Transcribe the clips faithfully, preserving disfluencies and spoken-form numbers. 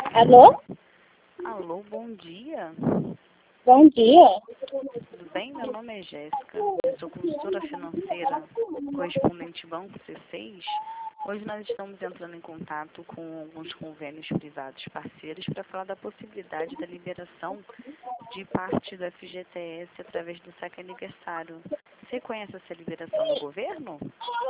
Alô? Alô, bom dia. Bom dia. Tudo bem? Meu nome é Jéssica. Eu sou consultora financeira, correspondente Banco C seis. Hoje nós estamos entrando em contato com alguns convênios privados parceiros para falar da possibilidade da liberação de parte do F G T S através do saque aniversário. Você conhece essa liberação do governo?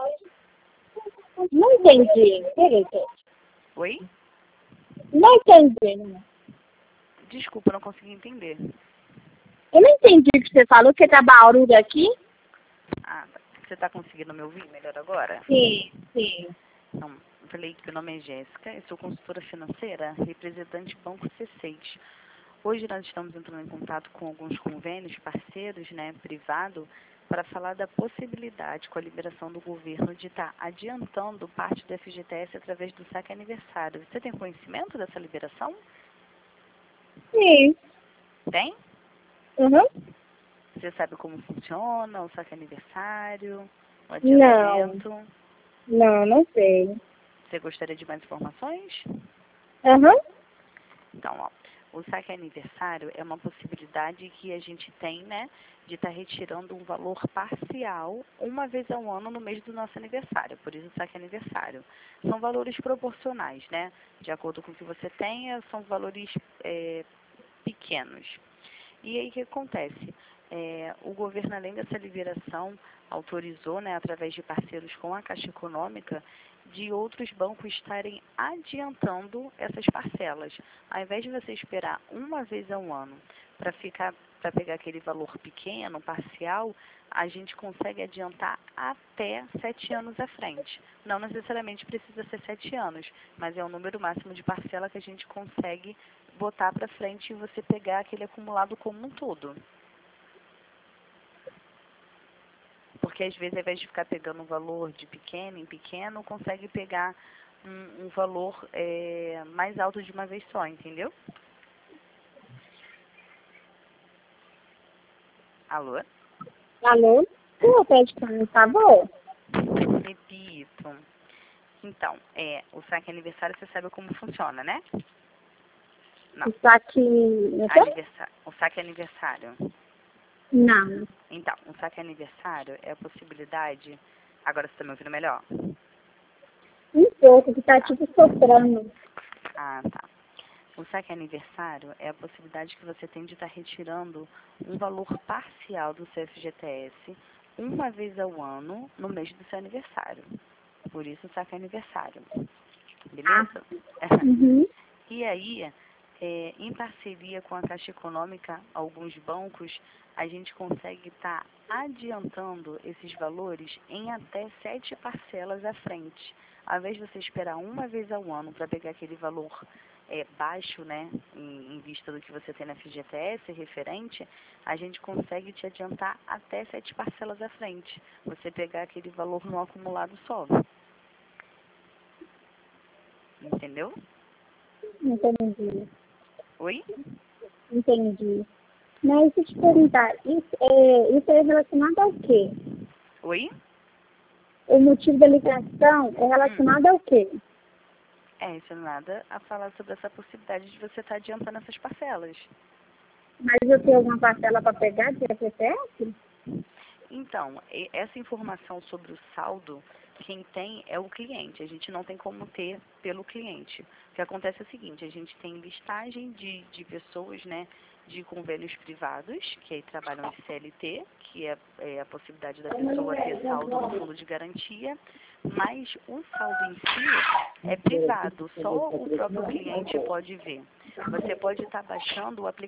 Não entendi. Peraí, peraí. Oi? Não entendi. Desculpa, não consegui entender. Eu não entendi o que você falou, que tá barulho aqui. Ah, você está conseguindo me ouvir melhor agora? Sim, sim. Então, eu falei que meu nome é Jéssica, eu sou consultora financeira, representante Banco C seis. Hoje nós estamos entrando em contato com alguns convênios parceiros, né, privado, para falar da possibilidade com a liberação do governo de estar adiantando parte do F G T S através do saque aniversário. Você tem conhecimento dessa liberação? Sim. Tem? Uhum. Você sabe como funciona o saque aniversário, o Não. adiantamento? Não, não sei. Você gostaria de mais informações? Uhum. Então, ó, o saque aniversário é uma possibilidade que a gente tem, né, de estar retirando um valor parcial uma vez ao ano no mês do nosso aniversário, por isso o saque aniversário. São valores proporcionais, né, de acordo com o que você tenha, são valores é, pequenos. E aí o que acontece? É, o governo, além dessa liberação, autorizou, né, através de parceiros com a Caixa Econômica, de outros bancos estarem adiantando essas parcelas. Ao invés de você esperar uma vez ao ano para ficar, para pegar aquele valor pequeno, parcial, a gente consegue adiantar até sete anos à frente. Não necessariamente precisa ser sete anos, mas é o número máximo de parcela que a gente consegue botar para frente e você pegar aquele acumulado como um todo. Porque às vezes, ao invés de ficar pegando um valor de pequeno em pequeno, consegue pegar um, um valor é, mais alto de uma vez só, entendeu? Alô? Alô? Você pede pra mim, por favor? Repito. Então, é, o saque aniversário você sabe como funciona, né? Não. Está aqui... Não sei? Aniversário. O saque aniversário. Não. Então, o saque aniversário é a possibilidade... Agora você está me ouvindo melhor? Um pouco, que tá tipo soprando. Ah, tá. O saque aniversário é a possibilidade que você tem de estar retirando um valor parcial do seu F G T S uma vez ao ano no mês do seu aniversário. Por isso o saque aniversário. Beleza? Uhum. E aí, é, em parceria com a Caixa Econômica, alguns bancos, a gente consegue estar adiantando esses valores em até sete parcelas à frente. Ao invés de você esperar uma vez ao ano para pegar aquele valor é, baixo, né, em, em vista do que você tem na F G T S referente, a gente consegue te adiantar até sete parcelas à frente. Você pegar aquele valor no acumulado só. Entendeu? Entendi. Oi? Entendi. Mas deixa eu te perguntar, isso é, isso é relacionado ao quê? Oi? O motivo da ligação é relacionado ao quê? É, isso não é nada a falar sobre essa possibilidade de você estar adiantando essas parcelas. Mas eu tenho alguma parcela para pegar de F G S? Então, e- essa informação sobre o saldo, quem tem é o cliente. A gente não tem como ter pelo cliente. O que acontece é o seguinte, a gente tem listagem de, de pessoas, né, de convênios privados, que aí trabalham de C L T, que é, é a possibilidade da pessoa ter saldo no fundo de garantia, mas o saldo em si é privado, só o próprio cliente pode ver. Você pode estar baixando o aplicativo